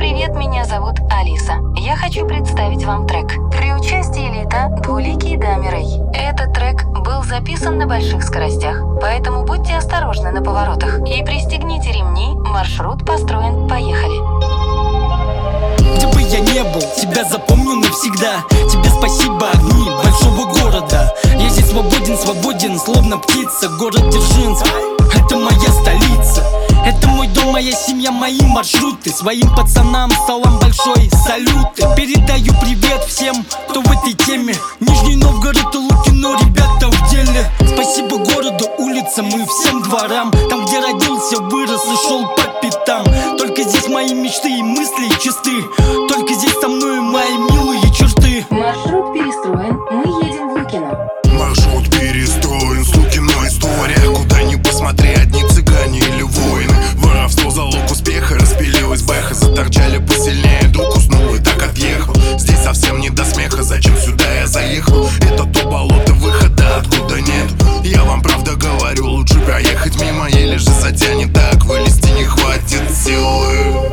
привет, меня зовут Алиса. Я хочу представить вам трек. При участии Лита, Двуликий Дами Рэй. Этот трек был записан на больших скоростях, поэтому будьте осторожны на поворотах и пристегните ремни, маршрут построен, поехали. Где бы я не был, тебя запомню навсегда. Тебе спасибо, огни большого города. Я здесь свободен, словно птица. Город Дзержинск, это моя столица. Это мой дом, моя семья, мои маршруты. Своим пацанам салам большой, салюты. Передаю привет всем, кто в этой теме. Нижний Новгород и Лукино, ребята в деле. Спасибо городу, улицам и всем дворам. Там, где родился, вырос и шел по пятам. Только здесь мои мечты и мысли чисты. Только здесь со мной мои милые черты. Маршрут перестроен, мы едем в Лукино. Маршрут перестроен, с Лукино история. Куда ни посмотри, одни цыгане или воины. Воровство залог успеха, распилилась бэха. Заторчали посильнее, друг уснул и так отъехал. Здесь совсем не до смеха, зачем сюда я заехал? Это то болото, выхода откуда нет. Я вам правда говорю, лучше проехать мимо, еле же затянет, так вылезти не хватит силы.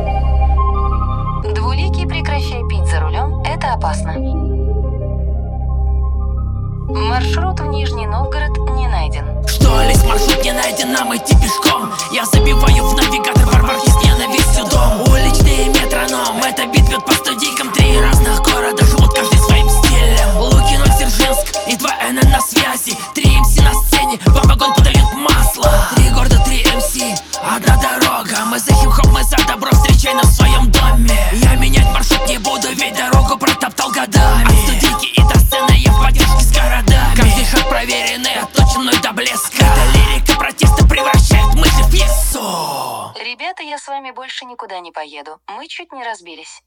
Двуликий, прекращай пить за рулем, это опасно. Маршрут в Нижний Новгород не найден. Что, лезь, маршрут не найден, нам идти пешком. Я забиваю в навигатор варварки с ненавистью дом. Уличный метроном, это бит бьет по студийкам. Три разных города живут каждый своим стилем. Лукино, Дзержинск и 2 НН на связи. 3 МС на сцене, в вагон подают масло. 3 города, 3 МС, одна дорога. Мы за хип-хоп, мы за добро, встречай нас в своем доме. Я менять маршрут не буду, ведь дорогу протоптал годами. От студийки и до сцены я в поддержке с городами. Каждый шаг проверенный, отточен мной до блеска. Эта лирика протеста превращает мысли в пьесу. Ребята, я с вами больше никуда не поеду. Мы чуть не разбились.